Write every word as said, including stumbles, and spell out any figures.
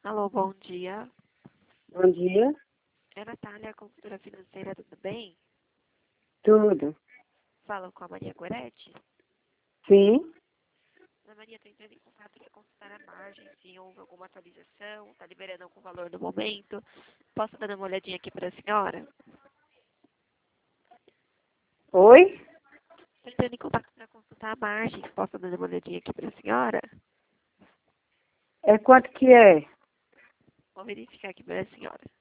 Alô, bom dia. Bom dia. É Natália, consultora financeira, tudo bem? Tudo. Falo com a Maria Goretti. Sim. A Maria está entrando em contato para consultar a margem, se houve alguma atualização, está liberando algum valor no momento. Posso dar uma olhadinha aqui para a senhora? Oi? Estou entrando em contato para consultar a margem. Posso dar uma olhadinha aqui para a senhora? É quanto que é? Vou verificar aqui para a senhora.